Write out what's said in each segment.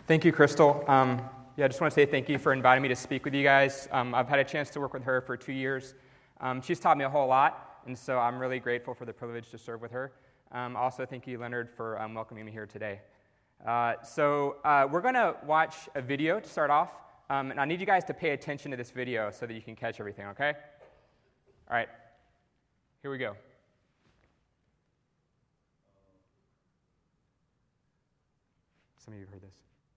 Thank you, Crystal. I just want to say thank you for inviting me to speak with you guys. I've had a chance to work with her for 2 years. She's taught me a whole lot, and so I'm really grateful for the privilege to serve with her. Also, thank you, Leonard, for welcoming me here today. We're going to watch a video to start off, and I need you guys to pay attention to this video so that you can catch everything, okay? All right, here we go. Some of you have heard this.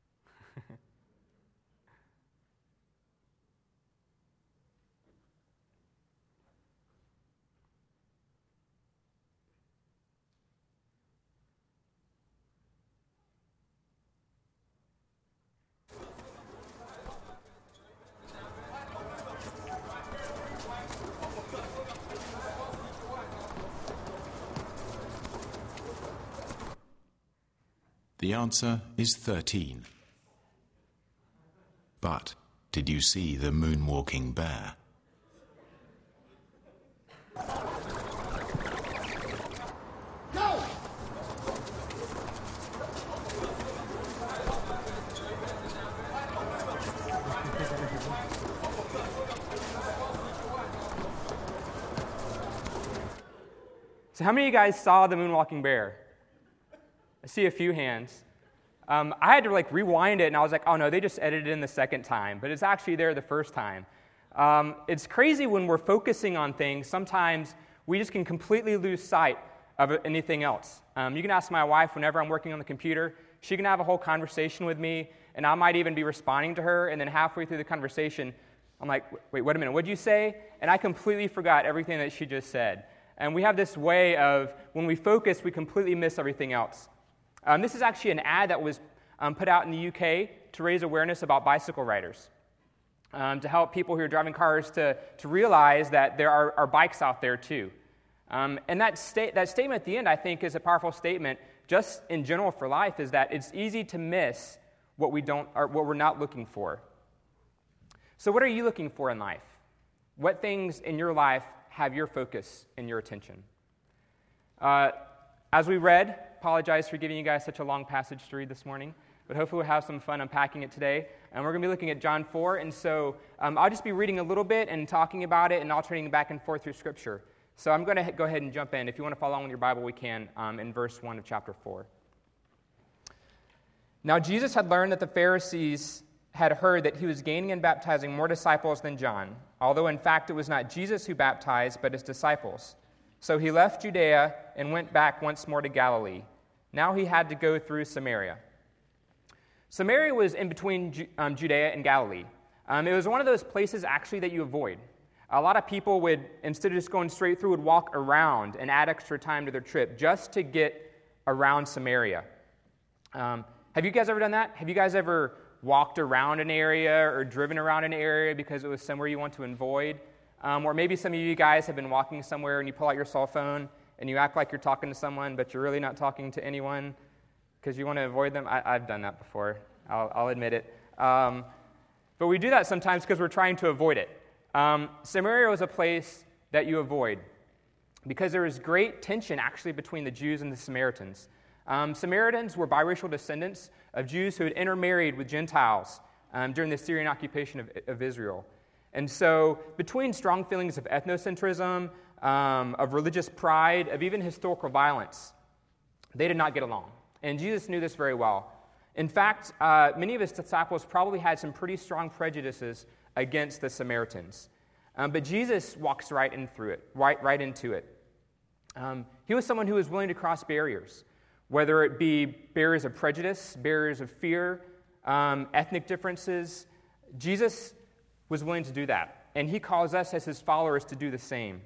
The answer is 13. But did you see the moonwalking bear? Go! So how many of you guys saw the moonwalking bear? I see a few hands. I had to rewind it, and I was like, oh no, they just edited it in the second time, but it's actually there the first time. It's crazy when we're focusing on things, sometimes we just can completely lose sight of anything else. You can ask my wife whenever I'm working on the computer. She can have a whole conversation with me, and I might even be responding to her, and then halfway through the conversation, I'm like, wait a minute, what'd you say? And I completely forgot everything that she just said. And we have this way of, when we focus, we completely miss everything else. This is actually an ad that was put out in the UK to raise awareness about bicycle riders, to help people who are driving cars to realize that there are bikes out there too. And that statement at the end, I think, is a powerful statement just in general for life, is that it's easy to miss what we're not looking for. So what are you looking for in life? What things in your life have your focus and your attention? As we read, apologize for giving you guys such a long passage to read this morning, but hopefully we'll have some fun unpacking it today. And we're going to be looking at John 4, and so I'll just be reading a little bit and talking about it and alternating back and forth through Scripture. So I'm going to go ahead and jump in. If you want to follow along with your Bible, we can, in verse 1 of chapter 4. Now Jesus had learned that the Pharisees had heard that he was gaining and baptizing more disciples than John, although in fact it was not Jesus who baptized, but his disciples. So he left Judea and went back once more to Galilee. Now he had to go through Samaria. Samaria was in between Judea and Galilee. It was one of those places actually that you avoid. A lot of people would, instead of just going straight through, would walk around and add extra time to their trip just to get around Samaria. Have you guys ever done that? Have you guys ever walked around an area or driven around an area because it was somewhere you want to avoid? Or maybe some of you guys have been walking somewhere and you pull out your cell phone and you act like you're talking to someone, but you're really not talking to anyone because you want to avoid them. I've done that before. I'll admit it. But we do that sometimes because we're trying to avoid it. Samaria was a place that you avoid because there was great tension actually between the Jews and the Samaritans. Samaritans were biracial descendants of Jews who had intermarried with Gentiles during the Syrian occupation of Israel. And so between strong feelings of ethnocentrism, of religious pride, of even historical violence, they did not get along. And Jesus knew this very well. In fact, many of his disciples probably had some pretty strong prejudices against the Samaritans. But Jesus walks right into it. He was someone who was willing to cross barriers, whether it be barriers of prejudice, barriers of fear, ethnic differences. Jesus was willing to do that. And he calls us as his followers to do the same.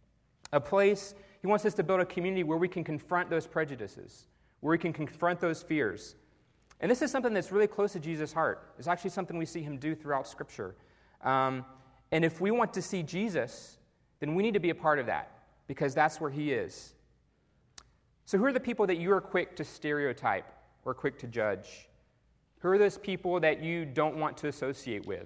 He wants us to build a community where we can confront those prejudices, where we can confront those fears. And this is something that's really close to Jesus' heart. It's actually something we see him do throughout Scripture. And if we want to see Jesus, then we need to be a part of that, because that's where he is. So who are the people that you are quick to stereotype or quick to judge? Who are those people that you don't want to associate with?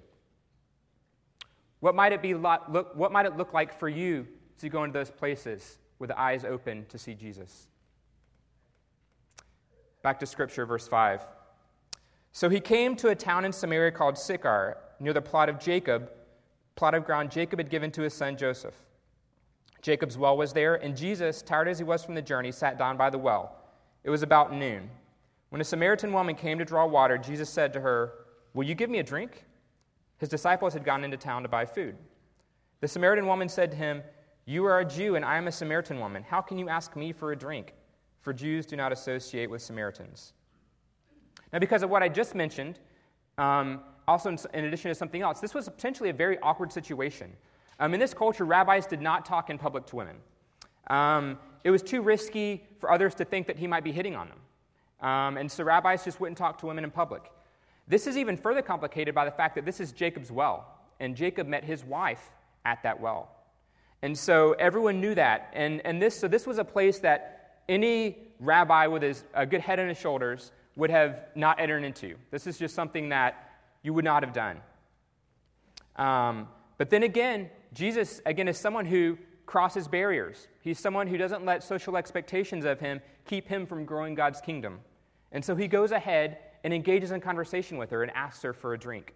What might it look like for you to go into those places with the eyes open to see Jesus? Back to Scripture, verse 5. So he came to a town in Samaria called Sychar, near the plot of ground Jacob had given to his son Joseph. Jacob's well was there, and Jesus, tired as he was from the journey, sat down by the well. It was about noon. When a Samaritan woman came to draw water, Jesus said to her, "Will you give me a drink?" His disciples had gone into town to buy food. The Samaritan woman said to him, "You are a Jew, and I am a Samaritan woman. How can you ask me for a drink?" For Jews do not associate with Samaritans. Now, because of what I just mentioned, also in addition to something else, this was potentially a very awkward situation. In this culture, rabbis did not talk in public to women. It was too risky for others to think that he might be hitting on them. And so rabbis just wouldn't talk to women in public. This is even further complicated by the fact that this is Jacob's well, and Jacob met his wife at that well. And so everyone knew that. And this was a place that any rabbi with a good head on his shoulders would have not entered into. This is just something that you would not have done. But then again, Jesus, is someone who crosses barriers. He's someone who doesn't let social expectations of him keep him from growing God's kingdom. And so he goes ahead and engages in conversation with her and asks her for a drink.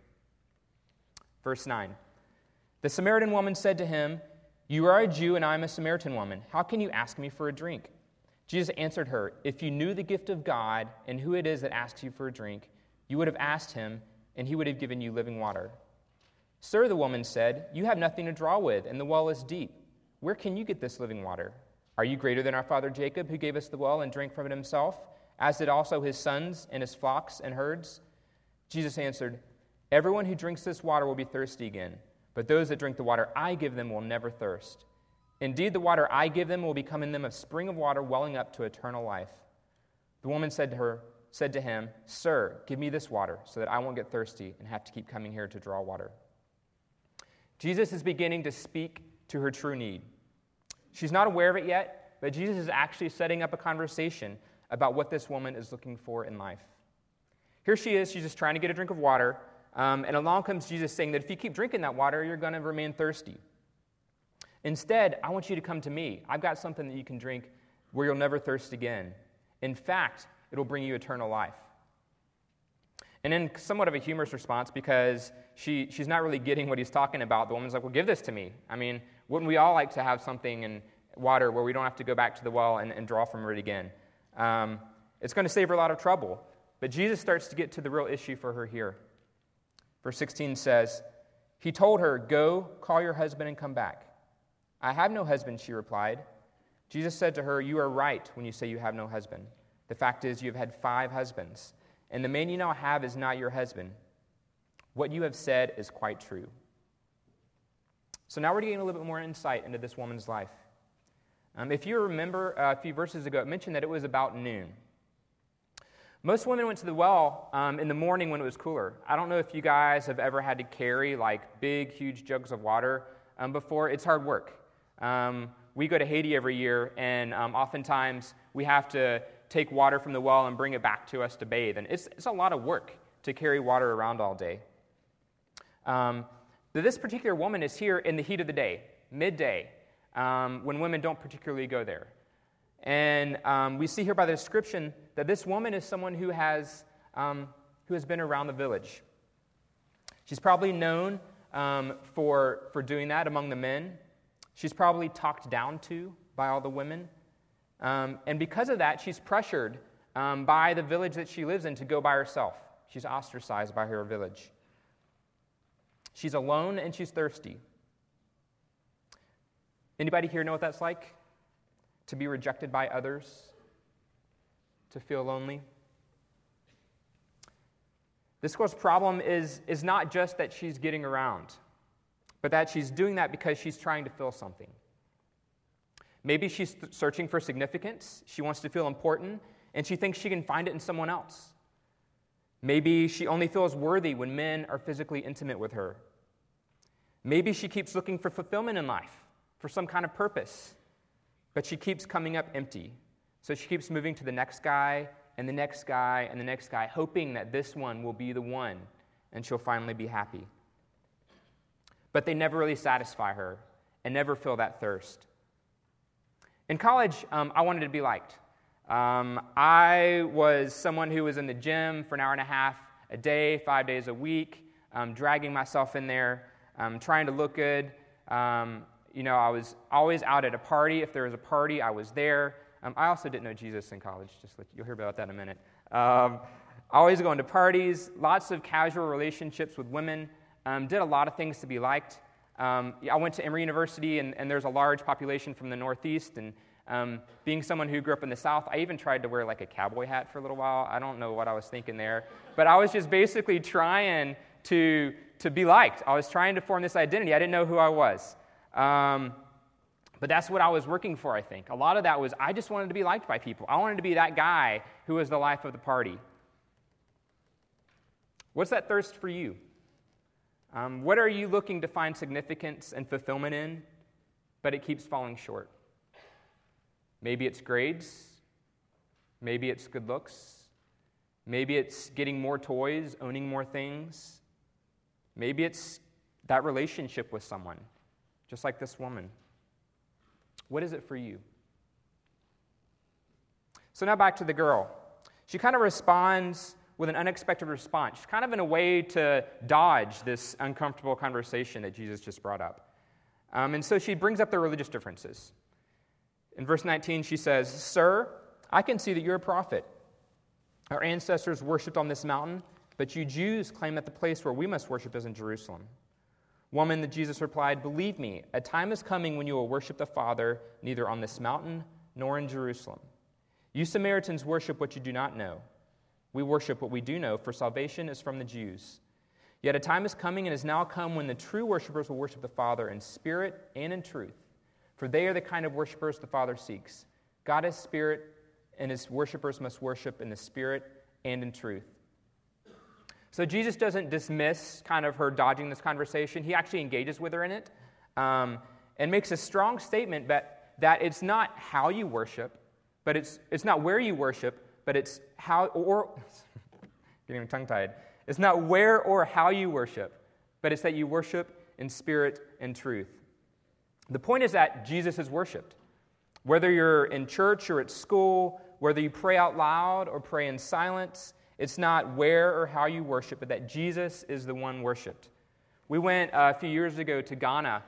Verse 9. The Samaritan woman said to him, "You are a Jew and I am a Samaritan woman. How can you ask me for a drink?" Jesus answered her, "If you knew the gift of God and who it is that asks you for a drink, you would have asked him, and he would have given you living water." "Sir," the woman said, "you have nothing to draw with, and the well is deep. Where can you get this living water? Are you greater than our father Jacob, who gave us the well and drank from it himself, as did also his sons and his flocks and herds?" Jesus answered, "Everyone who drinks this water will be thirsty again, but those that drink the water I give them will never thirst. Indeed, the water I give them will become in them a spring of water welling up to eternal life." The woman said to him, "Sir, give me this water so that I won't get thirsty and have to keep coming here to draw water." Jesus is beginning to speak to her true need. She's not aware of it yet, but Jesus is actually setting up a conversation about what this woman is looking for in life. Here she is, she's just trying to get a drink of water, and along comes Jesus saying that if you keep drinking that water, you're going to remain thirsty. Instead, I want you to come to me. I've got something that you can drink where you'll never thirst again. In fact, it'll bring you eternal life. And in somewhat of a humorous response, because she's not really getting what he's talking about, the woman's like, "Well, give this to me. I mean, wouldn't we all like to have something in water where we don't have to go back to the well and draw from it again?" It's going to save her a lot of trouble. But Jesus starts to get to the real issue for her here. Verse 16 says, He told her, "Go, call your husband and come back." "I have no husband," she replied. Jesus said to her, "You are right when you say you have no husband. The fact is, you have had 5 husbands, and the man you now have is not your husband. What you have said is quite true." So now we're getting a little bit more insight into this woman's life. If you remember a few verses ago, it mentioned that it was about noon. Most women went to the well in the morning when it was cooler. I don't know if you guys have ever had to carry like big, huge jugs of water before. It's hard work. We go to Haiti every year, and oftentimes we have to take water from the well and bring it back to us to bathe. And it's a lot of work to carry water around all day. But this particular woman is here in the heat of the day, midday, when women don't particularly go there. And we see here by the description that this woman is someone who has been around the village. She's probably known for doing that among the men. She's probably talked down to by all the women. And because of that, she's pressured by the village that she lives in to go by herself. She's ostracized by her village. She's alone and she's thirsty. Anybody here know what that's like? To be rejected by others? To feel lonely? This girl's problem is not just that she's getting around, but that she's doing that because she's trying to fill something. Maybe she's searching for significance. She wants to feel important, and she thinks she can find it in someone else. Maybe she only feels worthy when men are physically intimate with her. Maybe she keeps looking for fulfillment in life, for some kind of purpose, but she keeps coming up empty. So she keeps moving to the next guy, and the next guy, and the next guy, hoping that this one will be the one, and she'll finally be happy. But they never really satisfy her, and never fill that thirst. In college, I wanted to be liked. I was someone who was in the gym for an hour and a half a day, 5 days a week, dragging myself in there, trying to look good. I was always out at a party. If there was a party, I was there. I also didn't know Jesus in college. You'll hear about that in a minute. Always going to parties, lots of casual relationships with women. Did a lot of things to be liked. I went to Emory University, and there's a large population from the Northeast, and being someone who grew up in the South, I even tried to wear like a cowboy hat for a little while. I don't know what I was thinking there, but I was just basically trying to be liked. I was trying to form this identity. I didn't know who I was. But that's what I was working for, I think. A lot of that was I just wanted to be liked by people. I wanted to be that guy who was the life of the party. What's that thirst for you? What are you looking to find significance and fulfillment in, but it keeps falling short? Maybe it's grades. Maybe it's good looks. Maybe it's getting more toys, owning more things. Maybe it's that relationship with someone, just like this woman. What is it for you? So now back to the girl. She kind of responds with an unexpected response, kind of in a way to dodge this uncomfortable conversation that Jesus just brought up. And so she brings up their religious differences. In verse 19, she says, "Sir, I can see that you're a prophet. Our ancestors worshipped on this mountain, but you Jews claim that the place where we must worship is in Jerusalem." "Woman," Jesus replied, "believe me, a time is coming when you will worship the Father neither on this mountain nor in Jerusalem. You Samaritans worship what you do not know. We worship what we do know, for salvation is from the Jews. Yet a time is coming and has now come when the true worshipers will worship the Father in spirit and in truth, for they are the kind of worshipers the Father seeks. God is spirit, and his worshipers must worship in the spirit and in truth." So Jesus doesn't dismiss kind of her dodging this conversation. He actually engages with her in it and makes a strong statement that it's not how you worship, but it's not where you worship, but it's how, or, getting tongue-tied, it's not where or how you worship, but it's that you worship in spirit and truth. The point is that Jesus is worshiped. Whether you're in church or at school, whether you pray out loud or pray in silence, it's not where or how you worship, but that Jesus is the one worshiped. We went a few years ago to Ghana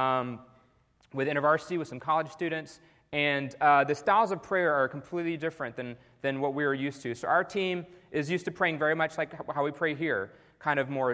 with InterVarsity, with some college students, and the styles of prayer are completely different than what we were used to. So our team is used to praying very much like how we pray here, kind of more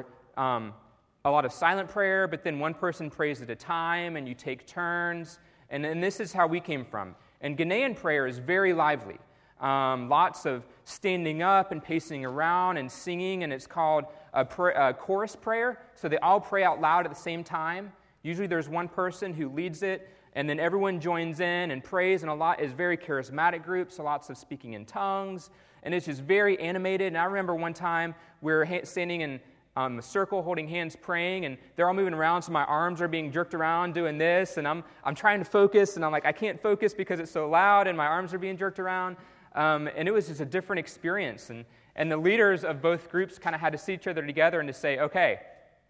a lot of silent prayer, but then one person prays at a time, and you take turns, and this is how we came from. And Ghanaian prayer is very lively. Lots of standing up and pacing around and singing, and it's called a chorus prayer. So they all pray out loud at the same time. Usually there's one person who leads it, and then everyone joins in and prays, and a lot is very charismatic groups, so lots of speaking in tongues, and it's just very animated. And I remember one time we were standing in a circle, holding hands, praying, and they're all moving around, so my arms are being jerked around doing this, and I'm trying to focus, and I'm like, I can't focus because it's so loud, and my arms are being jerked around. And it was just a different experience. And the leaders of both groups kind of had to see each other together and to say, okay,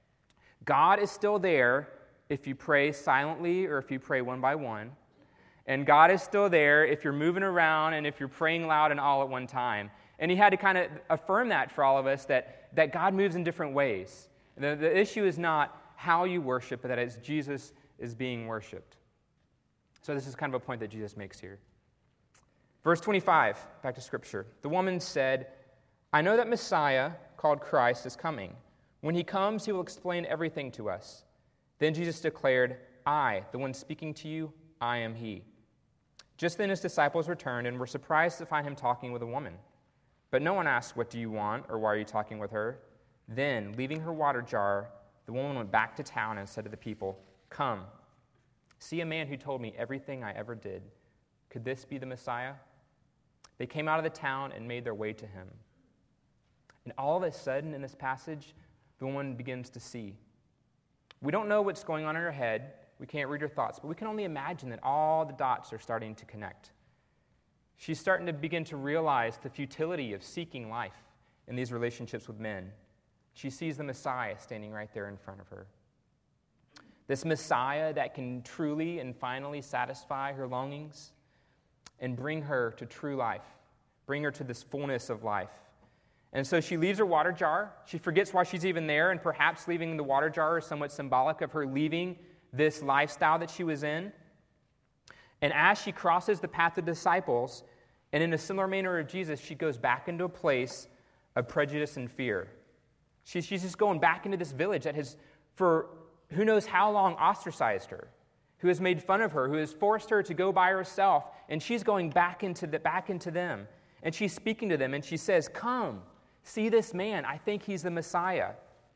God is still there if you pray silently or if you pray one by one. And God is still there if you're moving around and if you're praying loud and all at one time. And he had to kind of affirm that for all of us, that God moves in different ways. The issue is not how you worship, but that it's Jesus is being worshipped. So this is kind of a point that Jesus makes here. Verse 25, back to Scripture. "The woman said, 'I know that Messiah, called Christ, is coming. When he comes, he will explain everything to us.' Then Jesus declared, 'I, the one speaking to you, I am he.' Just then his disciples returned and were surprised to find him talking with a woman. But no one asked, 'What do you want?' or 'Why are you talking with her?' Then, leaving her water jar, the woman went back to town and said to the people, 'Come, see a man who told me everything I ever did. Could this be the Messiah?' They came out of the town and made their way to him. And all of a sudden in this passage, the woman begins to see. We don't know what's going on in her head. We can't read her thoughts, but we can only imagine that all the dots are starting to connect. She's starting to begin to realize the futility of seeking life in these relationships with men. She sees the Messiah standing right there in front of her. This Messiah that can truly and finally satisfy her longings and bring her to true life, bring her to this fullness of life. And so she leaves her water jar. She forgets why she's even there, and perhaps leaving the water jar is somewhat symbolic of her leaving this lifestyle that she was in. And as she crosses the path of disciples, and in a similar manner of Jesus, she goes back into a place of prejudice and fear. She's just going back into this village that has, for who knows how long, ostracized her, who has made fun of her, who has forced her to go by herself, and she's going back into them. And she's speaking to them, and she says, "Come, see this man. I think he's the Messiah."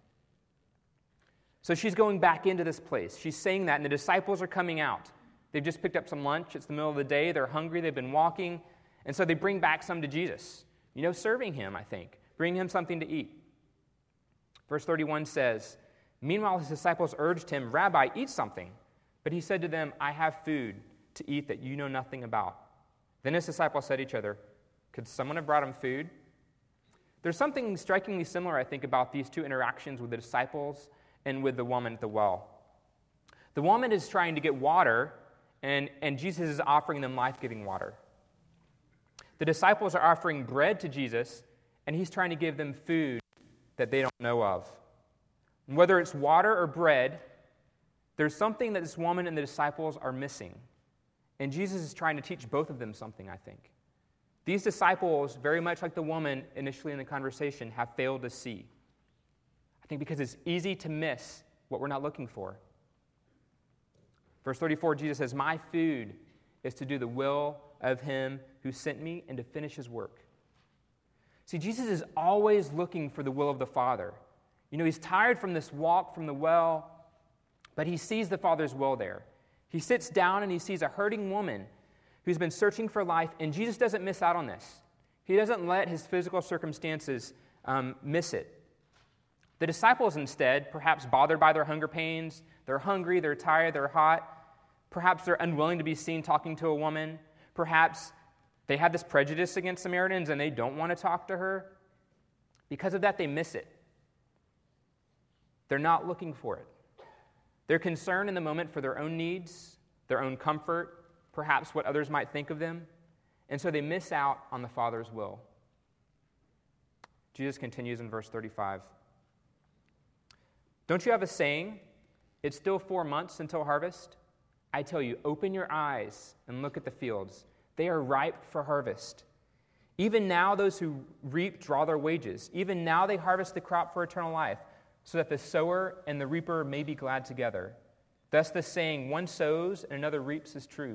So she's going back into this place. She's saying that, and the disciples are coming out. They've just picked up some lunch. It's the middle of the day. They're hungry. They've been walking. And so they bring back some to Jesus, serving him, I think, bringing him something to eat. Verse 31 says, "Meanwhile his disciples urged him, 'Rabbi, eat something.' But he said to them, 'I have food to eat that you know nothing about.' Then his disciples said to each other, 'Could someone have brought him food?'" There's something strikingly similar, I think, about these two interactions with the disciples and with the woman at the well. The woman is trying to get water, and Jesus is offering them life-giving water. The disciples are offering bread to Jesus, and he's trying to give them food that they don't know of. And whether it's water or bread, there's something that this woman and the disciples are missing. And Jesus is trying to teach both of them something, I think. These disciples, very much like the woman initially in the conversation, have failed to see. I think because it's easy to miss what we're not looking for. Verse 34, Jesus says, "My food is to do the will of him who sent me and to finish his work." See, Jesus is always looking for the will of the Father. He's tired from this walk from the well, but he sees the Father's will there. He sits down and he sees a hurting woman who's been searching for life, and Jesus doesn't miss out on this. He doesn't let his physical circumstances miss it. The disciples instead, perhaps bothered by their hunger pains, they're hungry, they're tired, they're hot, perhaps they're unwilling to be seen talking to a woman, perhaps they have this prejudice against Samaritans and they don't want to talk to her. Because of that, they miss it. They're not looking for it. They're concerned in the moment for their own needs, their own comfort, perhaps what others might think of them, and so they miss out on the Father's will. Jesus continues in verse 35. "Don't you have a saying, 'It's still 4 months until harvest'? I tell you, open your eyes and look at the fields. They are ripe for harvest. Even now those who reap draw their wages. Even now they harvest the crop for eternal life, so that the sower and the reaper may be glad together. Thus the saying, 'One sows and another reaps,' is true.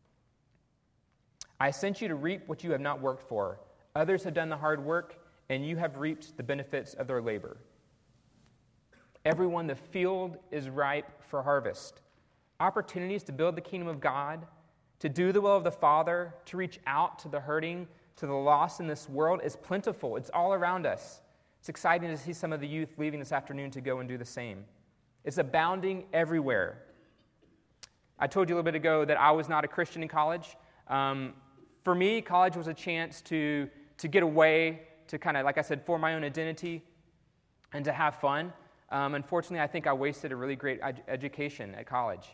I sent you to reap what you have not worked for. Others have done the hard work, and you have reaped the benefits of their labor. Everyone, the field is ripe for harvest." Opportunities to build the kingdom of God, to do the will of the Father, to reach out to the hurting, to the lost in this world is plentiful. It's all around us. It's exciting to see some of the youth leaving this afternoon to go and do the same. It's abounding everywhere. I told you a little bit ago that I was not a Christian in college. For me, college was a chance to get away, to kind of, like I said, form my own identity and to have fun. Unfortunately, I think I wasted a really great education at college.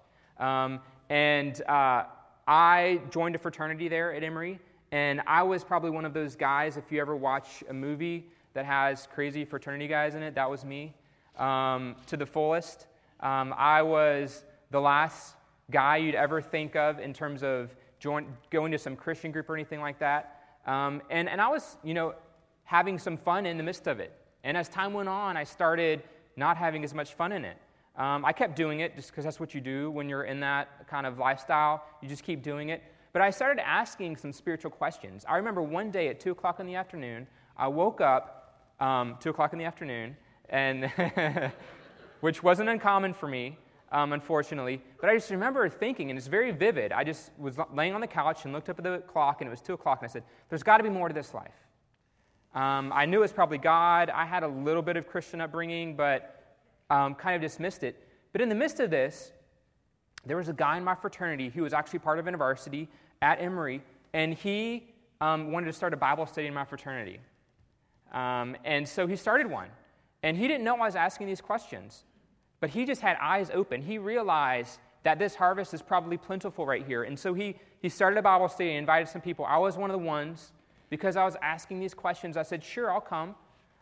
I joined a fraternity there at Emory, and I was probably one of those guys, if you ever watch a movie that has crazy fraternity guys in it, that was me, to the fullest. I was the last guy you'd ever think of in terms of going to some Christian group or anything like that. And I was, having some fun in the midst of it. And as time went on, I started not having as much fun in it. I kept doing it just because that's what you do when you're in that kind of lifestyle. You just keep doing it. But I started asking some spiritual questions. I remember one day at 2 o'clock in the afternoon, I woke up 2 o'clock in the afternoon, and which wasn't uncommon for me, unfortunately. But I just remember thinking, and it's very vivid, I just was laying on the couch and looked up at the clock, and it was 2 o'clock, and I said, there's got to be more to this life. I knew it was probably God. I had a little bit of Christian upbringing, but kind of dismissed it. But in the midst of this, there was a guy in my fraternity who was actually part of a university at Emory, and he wanted to start a Bible study in my fraternity. And so he started one. And he didn't know I was asking these questions, but he just had eyes open. He realized that this harvest is probably plentiful right here. And so he started a Bible study and invited some people. I was one of the ones. Because I was asking these questions, I said, sure, I'll come.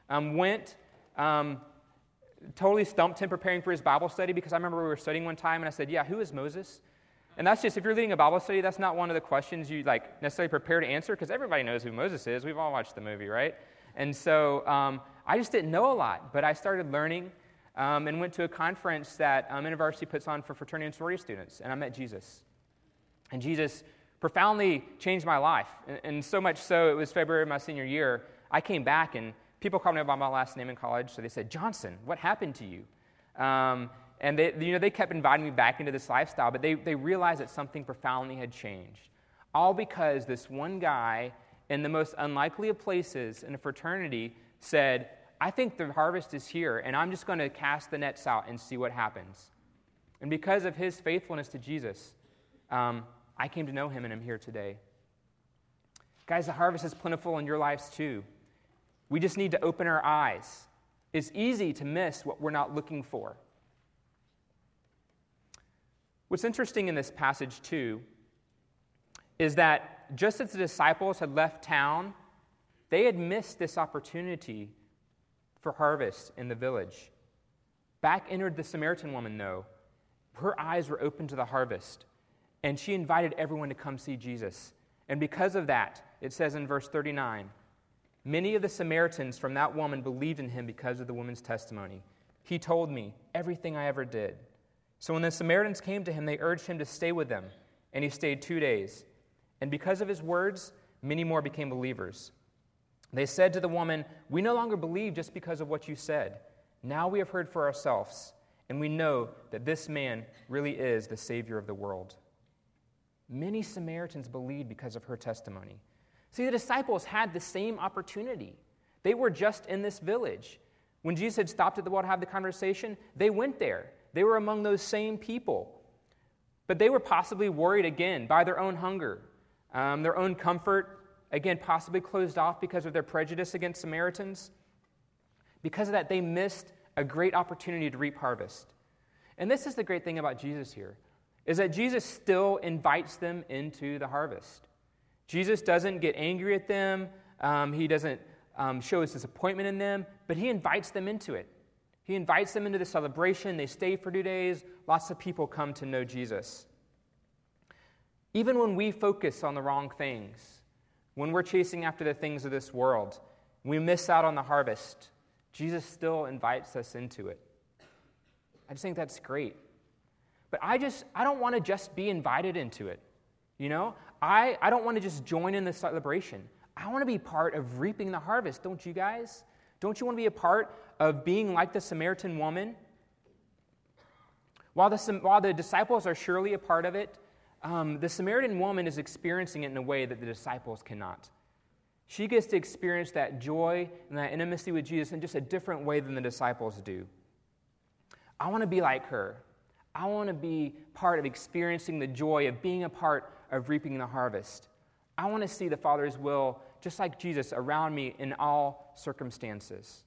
went, totally stumped him preparing for his Bible study, because I remember we were studying one time, and I said, yeah, who is Moses? And that's just, if you're leading a Bible study, that's not one of the questions you necessarily prepare to answer, because everybody knows who Moses is. We've all watched the movie, right? And so I just didn't know a lot, but I started learning and went to a conference that University puts on for fraternity and sorority students, and I met Jesus. And Jesus profoundly changed my life, and so much so, it was February of my senior year. I came back, and people called me by my last name in college, so they said, Johnson, what happened to you? And they kept inviting me back into this lifestyle, but they realized that something profoundly had changed. All because this one guy in the most unlikely of places in a fraternity said, I think the harvest is here, and I'm just going to cast the nets out and see what happens. And because of his faithfulness to Jesus, I came to know him, and I'm here today. Guys, the harvest is plentiful in your lives too. We just need to open our eyes. It's easy to miss what we're not looking for. What's interesting in this passage, too, is that just as the disciples had left town, they had missed this opportunity for harvest in the village. Back entered the Samaritan woman, though. Her eyes were open to the harvest, and she invited everyone to come see Jesus. And because of that, it says in verse 39, many of the Samaritans from that woman believed in him because of the woman's testimony. He told me everything I ever did. So when the Samaritans came to him, they urged him to stay with them, and he stayed 2 days. And because of his words, many more became believers. They said to the woman, we no longer believe just because of what you said. Now we have heard for ourselves, and we know that this man really is the Savior of the world. Many Samaritans believed because of her testimony. See, the disciples had the same opportunity. They were just in this village. When Jesus had stopped at the well to have the conversation, they went there. They were among those same people. But they were possibly worried again by their own hunger, their own comfort, again, possibly closed off because of their prejudice against Samaritans. Because of that, they missed a great opportunity to reap harvest. And this is the great thing about Jesus here, is that Jesus still invites them into the harvest. Jesus doesn't get angry at them. He doesn't show his disappointment in them, but he invites them into it. He invites them into the celebration. They stay for 2 days. Lots of people come to know Jesus. Even when we focus on the wrong things, when we're chasing after the things of this world, we miss out on the harvest, Jesus still invites us into it. I just think that's great. But I don't want to just be invited into it. You know, I don't want to just join in the celebration. I want to be part of reaping the harvest, don't you guys? Don't you want to be a part of being like the Samaritan woman? While the disciples are surely a part of it, the Samaritan woman is experiencing it in a way that the disciples cannot. She gets to experience that joy and that intimacy with Jesus in just a different way than the disciples do. I want to be like her. I want to be part of experiencing the joy of being a part of reaping the harvest. I want to see the Father's will, just like Jesus, around me in all circumstances.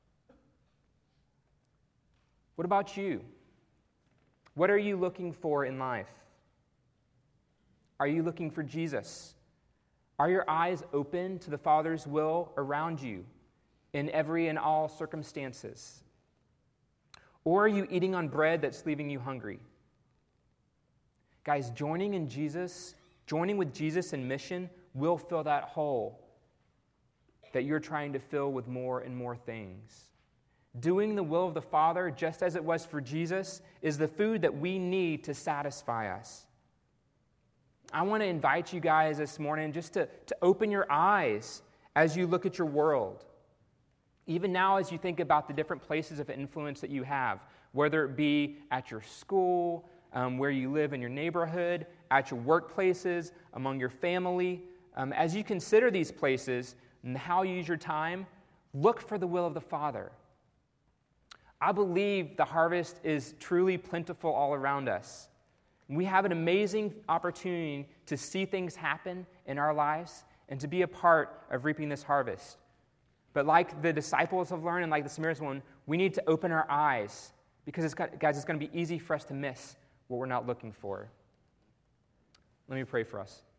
What about you? What are you looking for in life? Are you looking for Jesus? Are your eyes open to the Father's will around you in every and all circumstances? Or are you eating on bread that's leaving you hungry? Guys, joining with Jesus in mission will fill that hole that you're trying to fill with more and more things. Doing the will of the Father, just as it was for Jesus, is the food that we need to satisfy us. I want to invite you guys this morning just to open your eyes as you look at your world. Even now, as you think about the different places of influence that you have, whether it be at your school, where you live in your neighborhood, at your workplaces, among your family, as you consider these places and how you use your time, look for the will of the Father. I believe the harvest is truly plentiful all around us. We have an amazing opportunity to see things happen in our lives and to be a part of reaping this harvest. But like the disciples have learned and like the Samaritan woman, we need to open our eyes because, it's going to be easy for us to miss what we're not looking for. Let me pray for us.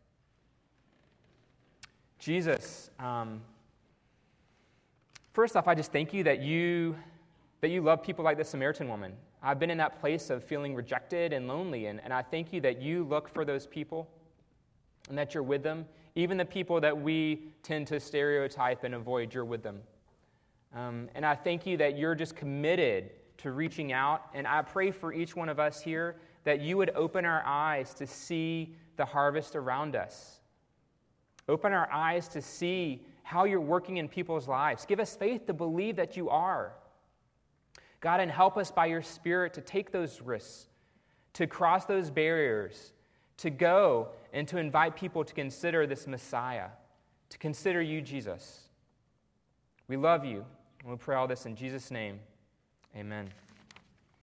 First off, I just thank you that you love people like the Samaritan woman. I've been in that place of feeling rejected and lonely, and I thank you that you look for those people and that you're with them. Even the people that we tend to stereotype and avoid, you're with them. And I thank you that you're just committed to reaching out, and I pray for each one of us here that you would open our eyes to see the harvest around us. Open our eyes to see how you're working in people's lives. Give us faith to believe that you are. God, and help us by your Spirit to take those risks, to cross those barriers, to go and to invite people to consider this Messiah, to consider you, Jesus. We love you, and we pray all this in Jesus' name. Amen.